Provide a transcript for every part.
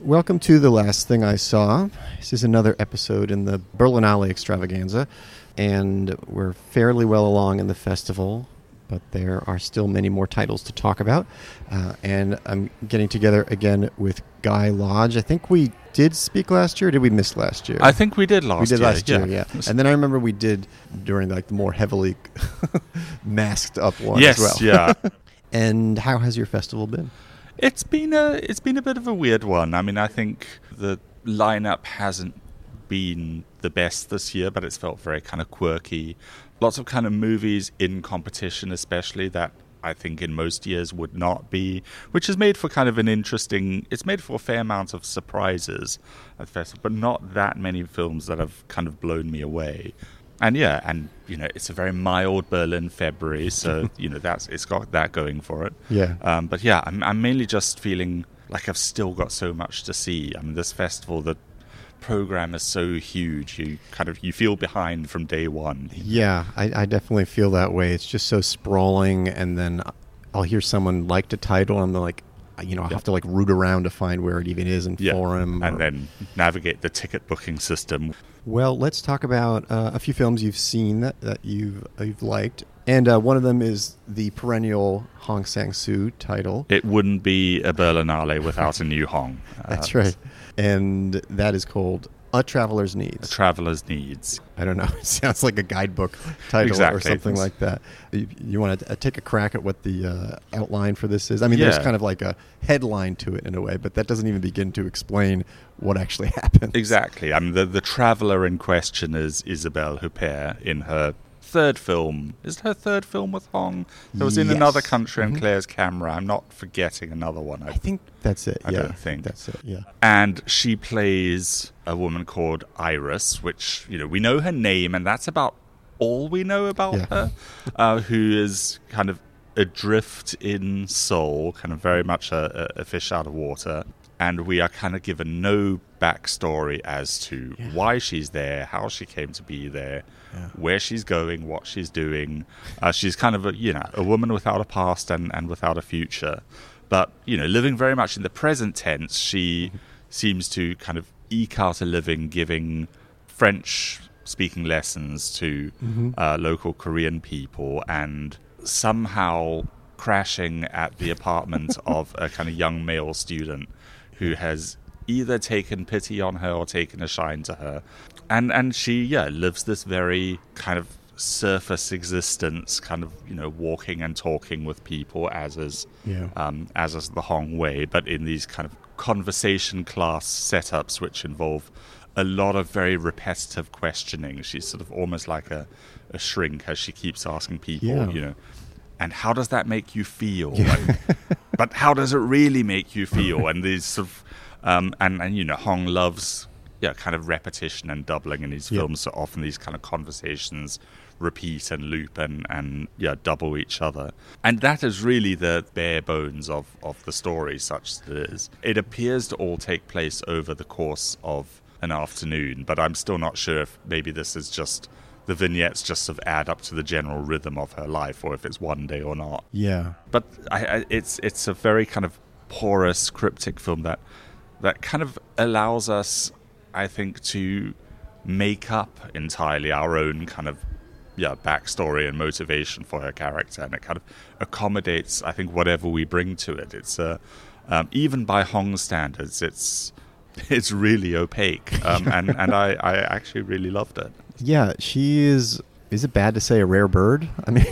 welcome to The Last Thing I Saw. This is another episode in the Berlinale extravaganza, and we're fairly well along in the festival, but there are still many more titles to talk about. And I'm getting together again with Guy Lodge. I think we did speak last year, or did we miss last year? I think we did last year. We did last year, yeah. And then I remember we did during like the more heavily masked up one as well. Yes, yeah. And how has your festival been? It's been a bit of a weird one. I mean, I think the lineup hasn't been the best this year, but it's felt very kind of quirky. Lots of kind of movies in competition, especially, that I think in most years would not be, which has made for kind of an interesting... It's made for a fair amount of surprises at the festival, but not that many films that have kind of blown me away. And it's a very mild Berlin February, so it's got that going for it. Yeah. But yeah, I'm mainly just feeling like I've still got so much to see. I mean, this festival, the program is so huge. You feel behind from day one. Yeah, I definitely feel that way. It's just so sprawling, and then I'll hear someone liked a title, and they're like, I have to like root around to find where it even is in forum. And then navigate the ticket booking system. Well, let's talk about a few films you've seen that you've liked. And one of them is the perennial Hong Sang-soo title. It wouldn't be a Berlinale without a new Hong. That's right. And that is called A Traveler's Needs. A Traveler's Needs. I don't know. It sounds like a guidebook title exactly. or something like that. You want to take a crack at what the outline for this is? I mean, there's kind of like a headline to it in a way, but that doesn't even begin to explain what actually happens. Exactly. I mean, the traveler in question is Isabelle Huppert in her third film. Is it her third film with Hong? That was in another country and Claire's camera. I'm not forgetting another one. I think that's it. I don't think. That's it, yeah. And she plays a woman called Iris, which, we know her name, and that's about all we know about her, who is kind of adrift in Seoul, kind of very much a fish out of water. And we are kind of given no backstory as to why she's there, how she came to be there, where she's going, what she's doing. She's kind of a woman without a past and without a future. But, living very much in the present tense, she seems to kind of eke out a living giving French-speaking lessons to local Korean people, and somehow crashing at the apartment of a kind of young male student who has either taken pity on her or taken a shine to her. And she, lives this very kind of surface existence, kind of, walking and talking with people as is the Hong way, but in these kind of conversation class setups which involve a lot of very repetitive questioning. She's sort of almost like a shrink as she keeps asking people, and how does that make you feel? But how does it really make you feel? And these sort of, Hong loves, kind of repetition and doubling in these films. So often these kind of conversations repeat and loop and double each other. And that is really the bare bones of the story, such that it is. It appears to all take place over the course of an afternoon, but I'm still not sure if maybe this is just... the vignettes just sort of add up to the general rhythm of her life, or if it's one day or not. Yeah. But it's a very kind of porous, cryptic film that kind of allows us, I think, to make up entirely our own kind of backstory and motivation for her character, and it kind of accommodates, I think, whatever we bring to it. It's even by Hong standards, it's really opaque, and I actually really loved it. Yeah, she is it bad to say a rare bird? I mean,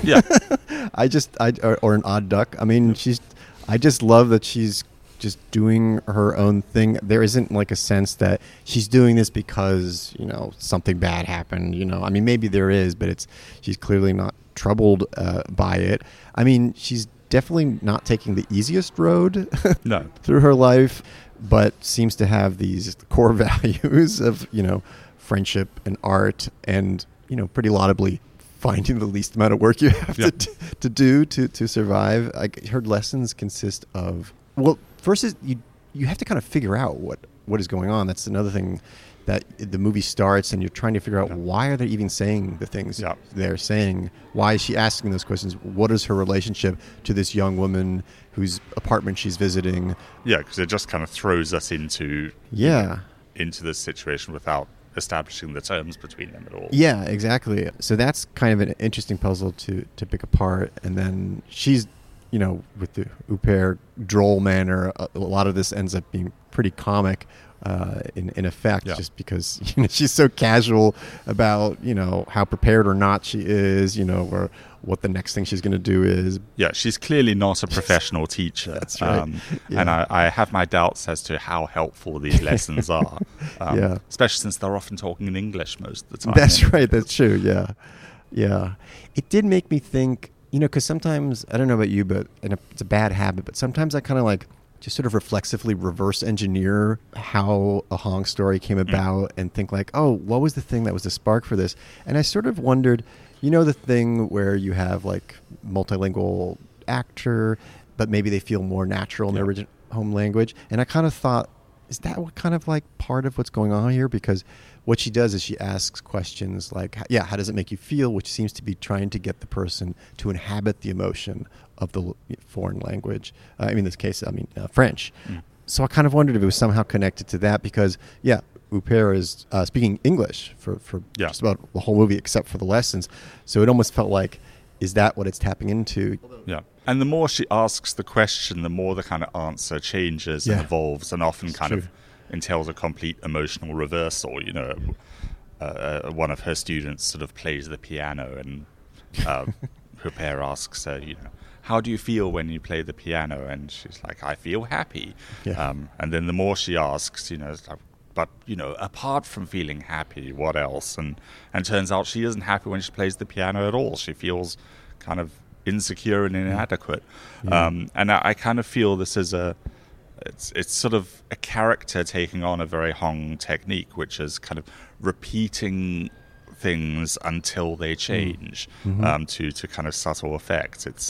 or an odd duck. I mean, I just love that she's just doing her own thing. There isn't like a sense that she's doing this because, something bad happened, I mean, maybe there is, but she's clearly not troubled by it. I mean, she's definitely not taking the easiest road through her life, but seems to have these core values of, friendship and art, and pretty laudably finding the least amount of work you have to do to survive. Her lessons consist of, well, first is you have to kind of figure out what is going on. That's another thing that the movie starts and you're trying to figure out why are they even saying the things they're saying? Why is she asking those questions? What is her relationship to this young woman whose apartment she's visiting? Yeah, because it just kind of throws us into into this situation without establishing the terms between them at all. Yeah, exactly. So that's kind of an interesting puzzle to pick apart. And then she's, with the Huppert droll manner, a lot of this ends up being pretty comic in effect, just because she's so casual about how prepared or not she is, or what the next thing she's going to do is. Yeah, she's clearly not a professional teacher. That's right. And I have my doubts as to how helpful these lessons are, especially since they're often talking in English most of the time. That's right. That's true. Yeah. Yeah. It did make me think, because sometimes, I don't know about you, but and it's a bad habit, but sometimes I kind of like just sort of reflexively reverse engineer how a Hong story came about and think like, oh, what was the thing that was the spark for this? And I sort of wondered, the thing where you have like multilingual actor, but maybe they feel more natural in their original home language. And I kind of thought, is that what kind of like part of what's going on here? Because what she does is she asks questions like, how does it make you feel? Which seems to be trying to get the person to inhabit the emotion of the foreign language. In this case, French. So I kind of wondered if it was somehow connected to that because, Huppert is speaking English for just about the whole movie except for the lessons. So it almost felt like, is that what it's tapping into? Yeah. And the more she asks the question, the more the kind of answer changes and evolves and often kind of entails a complete emotional reversal. One of her students sort of plays the piano and Huppert asks her, how do you feel when you play the piano? And she's like, I feel happy. Yeah. And then the more she asks, it's like, but, apart from feeling happy, what else? And turns out she isn't happy when she plays the piano at all. She feels kind of insecure and inadequate. And I kind of feel this is it's sort of a character taking on a very Hong technique, which is kind of repeating things until they change to kind of subtle effects. It's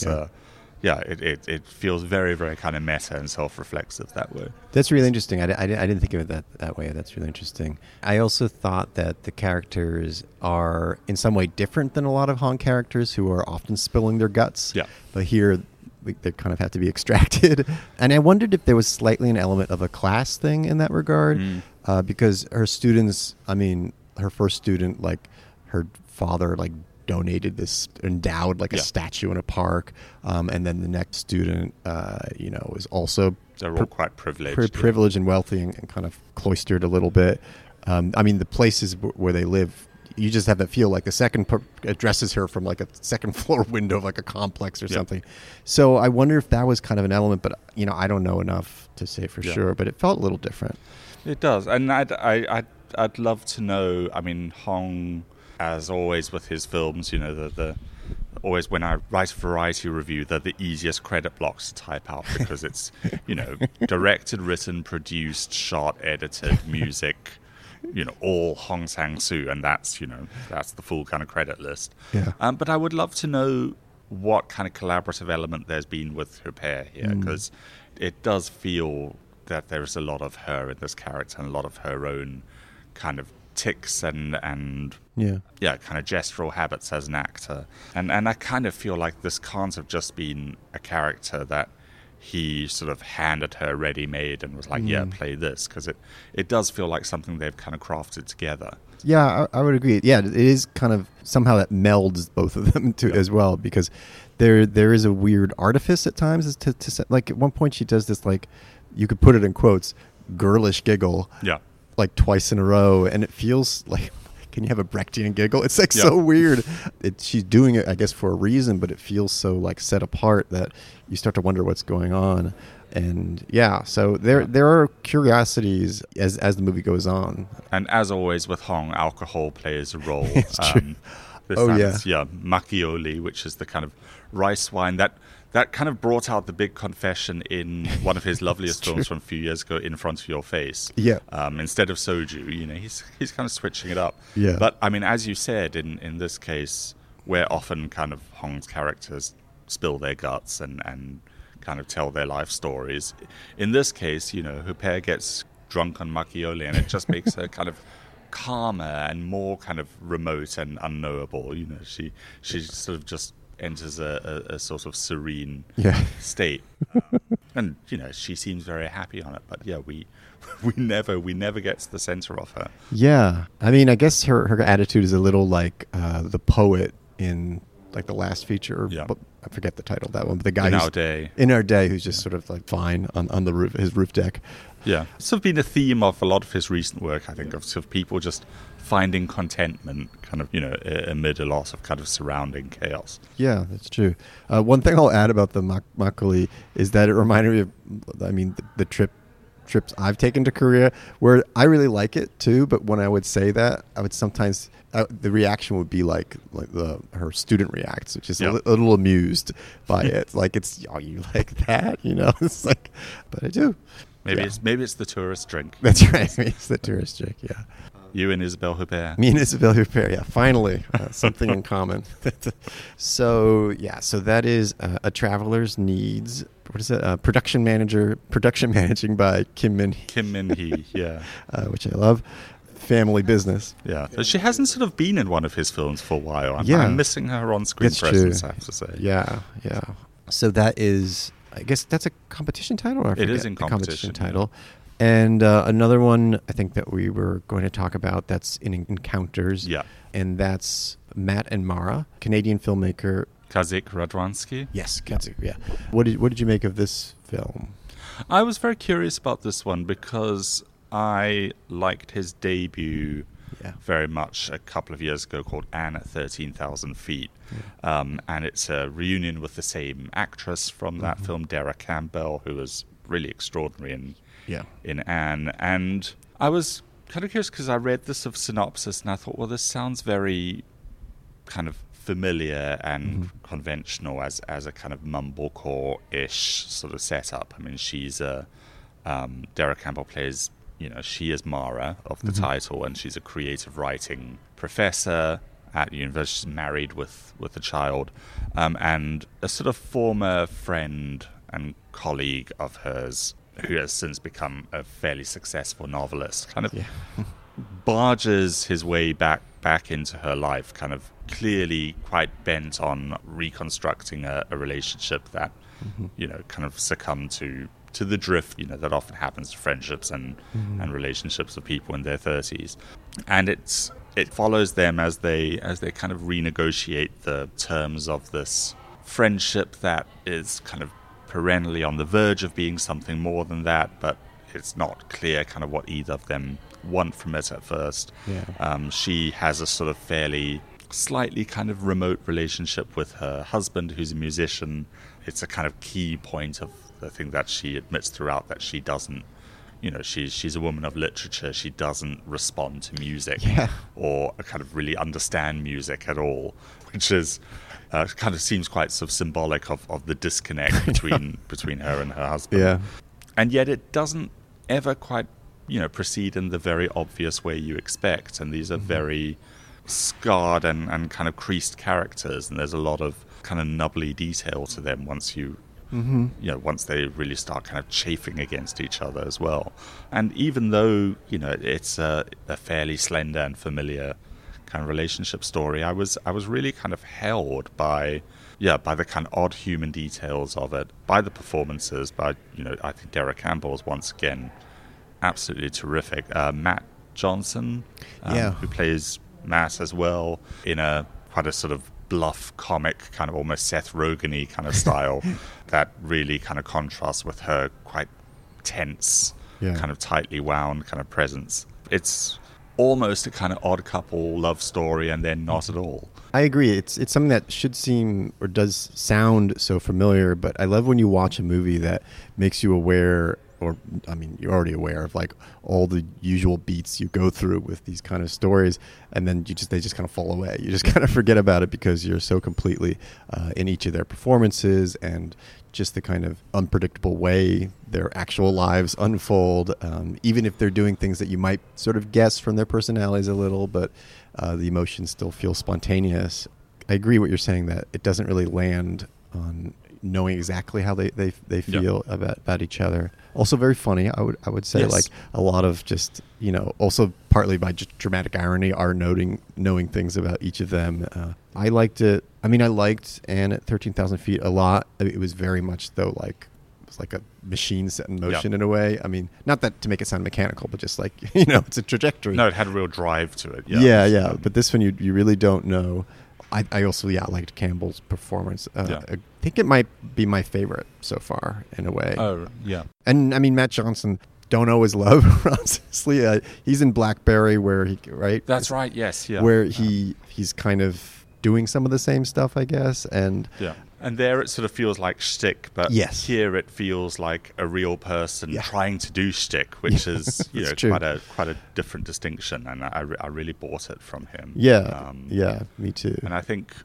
it feels very, very kind of meta and self-reflexive that way. That's really interesting. I didn't think of it that way. That's really interesting. I also thought that the characters are in some way different than a lot of Hong characters who are often spilling their guts. Yeah. But here, they kind of have to be extracted. And I wondered if there was slightly an element of a class thing in that regard, because her students, her first student, like her father, like donated this, endowed like a statue in a park, and then the next student, is also they're all quite privileged, privileged and wealthy and kind of cloistered a little bit. The places where they live, you just have that feel like the second addresses her from like a second floor window of like a complex or something. So I wonder if that was kind of an element, but I don't know enough to say for sure, but it felt a little different. It does, and I'd love to know. Hong, as always with his films, the always when I write a variety review, they're the easiest credit blocks to type out because it's directed, written, produced, shot, edited, music. All Hong Sang-soo, and that's the full kind of credit list. Yeah. But I would love to know what kind of collaborative element there's been with Huppert here, because it does feel that there's a lot of her in this character and a lot of her own kind of tics and kind of gestural habits as an actor. And I kind of feel like this can't have just been a character that he sort of handed her ready-made and was like, play this, because it does feel like something they've kind of crafted together. Yeah, I would agree. Yeah, it is kind of somehow that melds both of them as well, because there is a weird artifice at times to like at one point she does this, like, you could put it in quotes, girlish giggle, like twice in a row, and it feels like, can you have a Brechtian giggle? It's like so weird. She's doing it, I guess, for a reason, but it feels so like set apart that you start to wonder what's going on. And so there are curiosities as the movie goes on. And as always with Hong, alcohol plays a role. It's true. Macchioli, which is the kind of rice wine that kind of brought out the big confession in one of his loveliest films from a few years ago, In Front of Your Face. Yeah. Instead of soju, he's kind of switching it up. Yeah. But as you said, in this case, where often kind of Hong's characters spill their guts and kind of tell their life stories. In this case, Huppert gets drunk on Macchioli, and it just makes her kind of calmer and more kind of remote and unknowable. You know, she sort of just enters a sort of serene state, and you know, she seems very happy on it. But yeah, we never get to the center of her. Yeah, I mean, I guess her attitude is a little like the poet in like the last feature. Yeah. I forget the title of that one, but the guy In Our Day, who's just sort of like fine on the roof, his roof deck. Yeah, it's sort of been a theme of a lot of his recent work, I think, of sort of people just finding contentment, kind of, you know, amid a lot of kind of surrounding chaos. Yeah, that's true. One thing I'll add about the Makgeolli is that it reminded me of, I mean, the trips I've taken to Korea, where I really like it too, but when I would say that, I would sometimes the reaction would be like her student reacts, which is a little amused by it. Like, it's, oh, you like that, you know? It's like, but I do. Maybe it's the tourist drink. That's right. Maybe it's the tourist drink. Yeah. You and Isabelle Huppert. Me and Isabelle Huppert. Yeah. Finally, something in common. So that is A Traveler's Needs. What is it? Production managing by Kim Min-hee. Yeah. Which I love. Family Business. Yeah. But she hasn't sort of been in one of his films for a while. I'm missing her on-screen presence, I have to say. Yeah. Yeah. So that is, I guess that's a competition title? Or it is in competition title. And another one I think that we were going to talk about that's in Encounters. Yeah. And that's Matt and Mara, Canadian filmmaker. Kazik Radwanski. Yes, Kazik, yeah. What did you make of this film? I was very curious about this one because I liked his debut very much a couple of years ago, called Anne at 13,000 Feet. And it's a reunion with the same actress from that film, Dara Campbell, who was really extraordinary in Anne. And I was kind of curious because I read this sort of synopsis and I thought, well, this sounds very kind of familiar and conventional as a kind of mumblecore-ish sort of setup. I mean, she's Dara Campbell plays, you know, she is Mara of the title, and she's a creative writing professor at university, married with a child, and a sort of former friend and colleague of hers who has since become a fairly successful novelist, kind of barges his way back into her life, kind of clearly quite bent on reconstructing a relationship that, you know, kind of succumbed to the drift, you know, that often happens to friendships and relationships of people in their 30s. And it follows them as they kind of renegotiate the terms of this friendship that is kind of perennially on the verge of being something more than that, but it's not clear kind of what either of them want from it at first. She has a sort of fairly slightly kind of remote relationship with her husband, who's a musician. It's a kind of key point of the thing that she admits throughout, that she doesn't, you know, she's a woman of literature. She doesn't respond to music or kind of really understand music at all, which is kind of seems quite sort of symbolic of the disconnect between her and her husband. And yet it doesn't ever quite, you know, proceed in the very obvious way you expect. And these are very scarred and kind of creased characters, and there's a lot of kind of nubbly detail to them once you know, once they really start kind of chafing against each other as well. And even though, you know, it's a fairly slender and familiar kind of relationship story, I was really kind of held by the kind of odd human details of it, by the performances, by, you know, I think Dara Campbell is once again absolutely terrific. Matt Johnson, who plays Matt as well, in quite a sort of bluff comic, kind of almost Seth Rogen-y kind of style that really kind of contrasts with her quite tense, kind of tightly wound kind of presence. It's almost a kind of odd couple love story, and then not at all. I agree. It's something that should seem or does sound so familiar, but I love when you watch a movie that makes you aware, or I mean, you're already aware of like all the usual beats you go through with these kind of stories, and then they just kind of fall away. You just kind of forget about it because you're so completely in each of their performances and just the kind of unpredictable way their actual lives unfold, even if they're doing things that you might sort of guess from their personalities a little, but the emotions still feel spontaneous. I agree what you're saying, that it doesn't really land on knowing exactly how they feel about each other. Also very funny, I would say. Yes. Like a lot of just, also partly by just dramatic irony, are knowing things about each of them. I liked it. I mean, I liked Anne at 13,000 Feet a lot. It was very much, though, like a machine set in motion in a way. I mean, not that to make it sound mechanical, but just like, it's a trajectory. No, it had a real drive to it. Yeah. But this one, you really don't know. I also, liked Campbell's performance. I think it might be my favorite so far, in a way. Oh, yeah. And, I mean, Matt Johnson, don't always love honestly. He's in Blackberry where right? That's right, yes, yeah. Where he's kind of doing some of the same stuff, I guess. And And there it sort of feels like shtick, but here it feels like a real person trying to do shtick, which is quite a different distinction, and I really bought it from him. Yeah, me too. And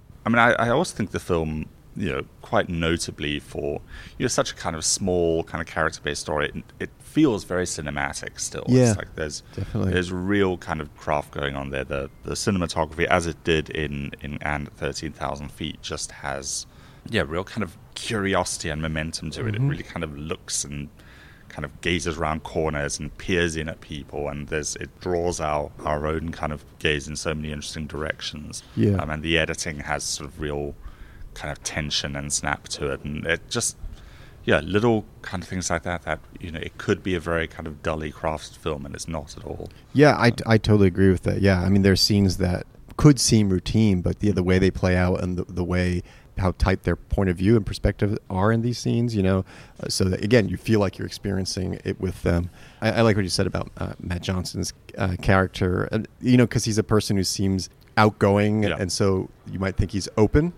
I also think the film, quite notably for such a kind of small kind of character-based story, it feels very cinematic still. Yeah, it's like there's real kind of craft going on there. The cinematography, as it did in Anne at 13,000 Feet, just has real kind of curiosity and momentum to it. It really kind of looks and kind of gazes around corners and peers in at people, and it draws our own kind of gaze in so many interesting directions. And the editing has sort of real kind of tension and snap to it, and it just little kind of things like that it could be a very kind of dully crafted film, and it's not at all. I totally agree with that. I mean, there's scenes that could seem routine, but the way they play out and the way how tight their point of view and perspective are in these scenes, so that, again, you feel like you're experiencing it with them. I like what you said about Matt Johnson's character, and because he's a person who seems outgoing, and so you might think he's open.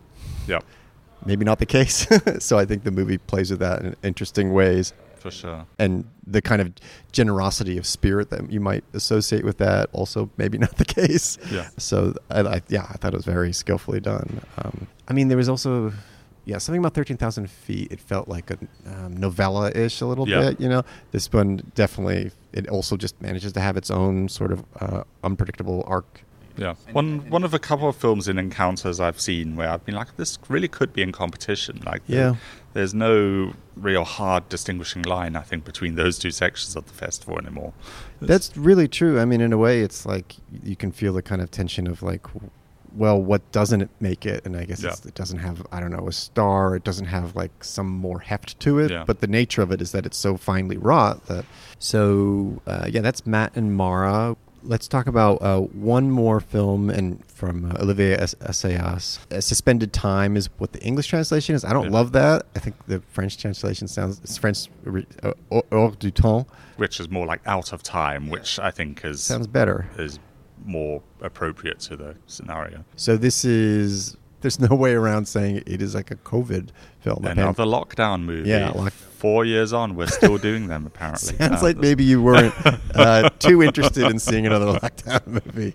Maybe not the case. So I think the movie plays with that in interesting ways. For sure. And the kind of generosity of spirit that you might associate with that, also maybe not the case. So I thought it was very skillfully done. I mean, there was also something about 13,000 Feet. It felt like a novella-ish a little bit. This one definitely, it also just manages to have its own sort of unpredictable arc. One of a couple of films in Encounters I've seen where I've been like, this really could be in competition. Like, there's no real hard distinguishing line, I think, between those two sections of the festival anymore. That's really true. I mean, in a way, it's like you can feel the kind of tension of like, well, what doesn't it make it? And I guess it doesn't have, I don't know, a star. It doesn't have like some more heft to it. But the nature of it is that it's so finely wrought that. So that's Matt and Mara. Let's talk about one more film from Olivier Assayas. Suspended Time is what the English translation is. I don't love that. I think the French translation it's French hors du temps, which is more like out of time, which I think sounds better. Is more appropriate to the scenario. So there's no way around saying it is like a COVID film. Another lockdown movie. 4 years on, we're still doing them, apparently. Sounds like maybe you weren't too interested in seeing another lockdown movie.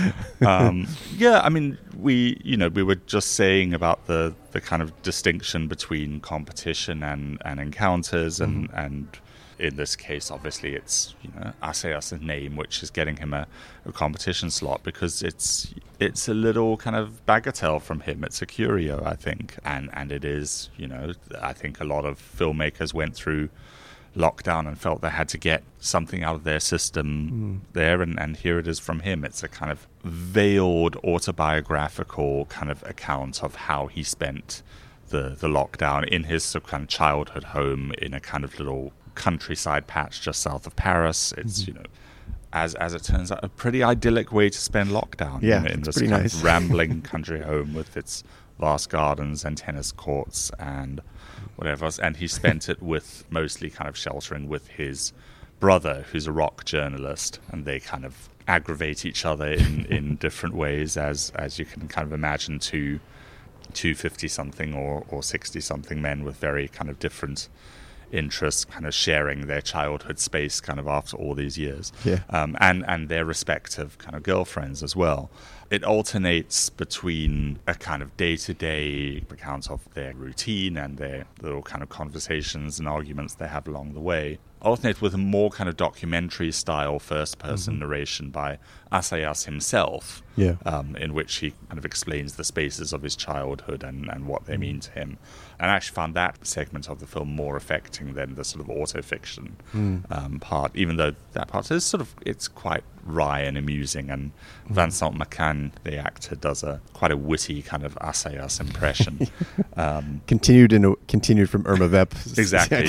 I mean, we were just saying about the kind of distinction between competition and encounters, and in this case, obviously, it's Assayas' name, which is getting him a competition slot, because it's a little kind of bagatelle from him. It's a curio, I think, and it is. I think a lot of filmmakers went through lockdown and felt they had to get something out of their system there, and here it is from him. It's a kind of veiled autobiographical kind of account of how he spent the lockdown in his sort of kind of childhood home in a kind of little countryside patch just south of Paris. It's as it turns out, a pretty idyllic way to spend lockdown in this kind of rambling country home with its vast gardens and tennis courts and whatever else. And he spent it with mostly kind of sheltering with his brother, who's a rock journalist, and they kind of aggravate each other in different ways, as you can kind of imagine two 50-something or 60-something men with very kind of different interests, kind of sharing their childhood space kind of after all these years, and their respective kind of girlfriends as well. It alternates between a kind of day-to-day account of their routine and their little kind of conversations and arguments they have along the way, alternate with a more kind of documentary style first-person narration by Assayas himself, in which he kind of explains the spaces of his childhood and what they mean to him. And I actually found that segment of the film more affecting than the sort of autofiction part, even though that part is it's quite wry and amusing, and Vincent McCann, the actor, does quite a witty kind of Assayas impression. Continued from Irma Vep. Exactly,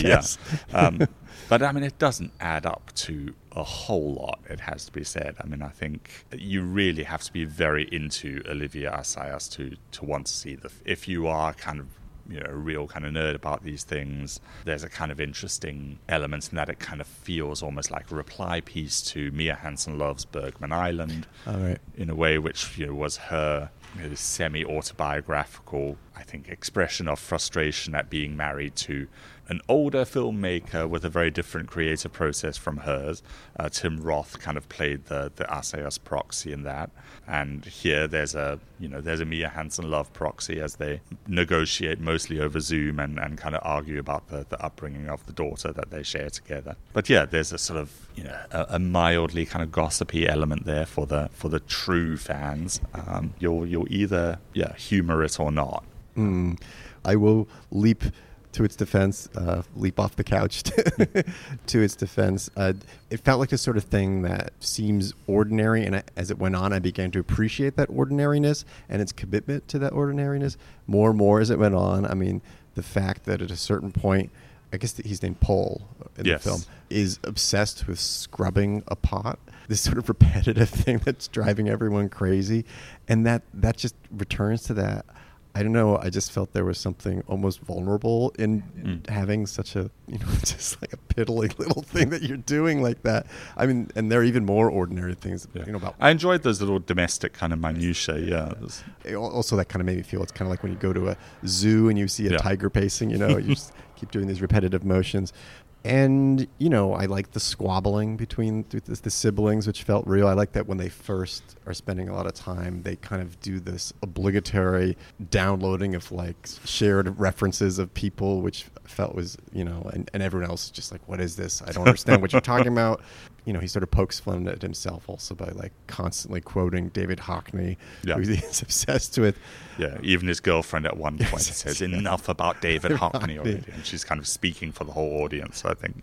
but I mean, it doesn't add up to a whole lot, it has to be said. I mean, I think you really have to be very into Olivier Assayas to want to see if you are kind of a real kind of nerd about these things. There's a kind of interesting element in that it kind of feels almost like a reply piece to Mia Hansen Love's Bergman Island, in a way, which was her semi-autobiographical, I think, expression of frustration at being married to an older filmmaker with a very different creative process from hers. Tim Roth kind of played the Assayas proxy in that, and here there's a Mia Hansen Love proxy as they negotiate mostly over Zoom and kind of argue about the upbringing of the daughter that they share together. But yeah, there's a sort of a mildly kind of gossipy element there for the true fans. You'll either humor it or not. I will leap to its defense, leap off the couch to its defense. It felt like the sort of thing that seems ordinary, and as it went on, I began to appreciate that ordinariness and its commitment to that ordinariness more and more as it went on. I mean, the fact that at a certain point, I guess he's named Paul in the film, is obsessed with scrubbing a pot. This sort of repetitive thing that's driving everyone crazy, and that just returns to that. I don't know. I just felt there was something almost vulnerable in having such a, just like a piddling little thing that you're doing like that. I mean, and there are even more ordinary things. I enjoyed those little domestic kind of minutiae. Also, that kind of made me feel it's kind of like when you go to a zoo and you see a tiger pacing. You just keep doing these repetitive motions. And, I like the squabbling between the siblings, which felt real. I like that when they first are spending a lot of time, they kind of do this obligatory downloading of, like, shared references of people, which felt was, and everyone else is just like, what is this? I don't understand what you're talking about. He sort of pokes fun at himself also by, like, constantly quoting David Hockney, who he's obsessed with. Yeah, even his girlfriend at one point says, enough about David Hockney already. And she's kind of speaking for the whole audience, I think.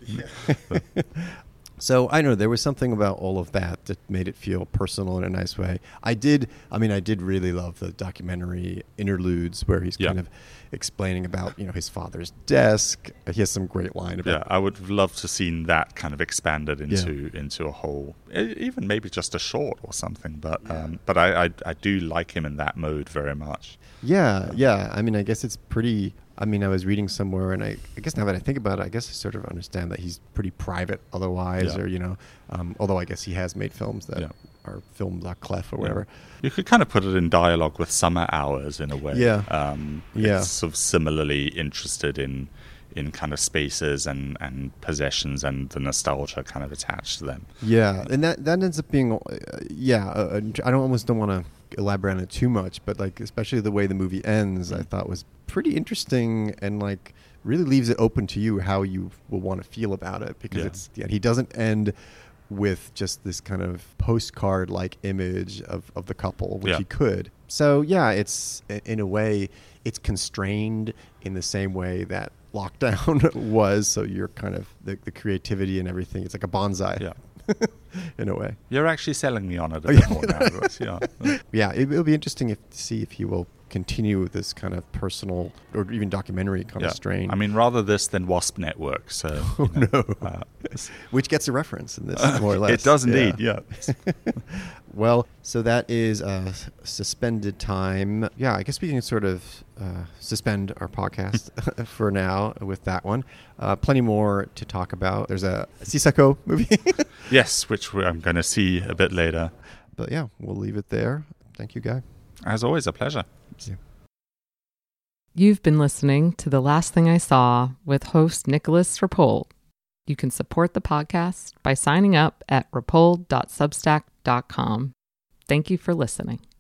So, I don't know, there was something about all of that made it feel personal in a nice way. I did really love the documentary interludes where he's kind of explaining about, his father's desk. He has some great line about... Yeah, I would love to see that kind of expanded into a whole, even maybe just a short or something. But I do like him in that mode very much. Yeah. I mean, I guess it's pretty... I mean, I was reading somewhere, and I guess now that I think about it, I guess I sort of understand that he's pretty private otherwise, or, although I guess he has made films that are film.clef or whatever. You could kind of put it in dialogue with Summer Hours in a way. It's sort of similarly interested in kind of spaces and possessions and the nostalgia kind of attached to them. Yeah, and that ends up being, I almost don't want to elaborate on it too much, but like especially the way the movie ends, I thought was pretty interesting and like really leaves it open to you how you will want to feel about it, because he doesn't end with just this kind of postcard like image of the couple, which he could. So it's in a way it's constrained in the same way that Lockdown was, so you're kind of the creativity and everything, it's like a bonsai in a way. You're actually selling me on it a bit more now. It'll be interesting to see if he will continue with this kind of personal or even documentary kind of strain. I mean, rather this than Wasp Network. So, which gets a reference in this, more or less. It does indeed, Well, so that is Suspended Time. Yeah, I guess we can sort of suspend our podcast for now with that one. Plenty more to talk about. There's a Sisako movie. Yes, which I'm going to see a bit later. But yeah, we'll leave it there. Thank you, Guy. As always, a pleasure. Yeah. You've been listening to The Last Thing I Saw with host Nicholas Rapold. You can support the podcast by signing up at rapold.substack.com. Thank you for listening.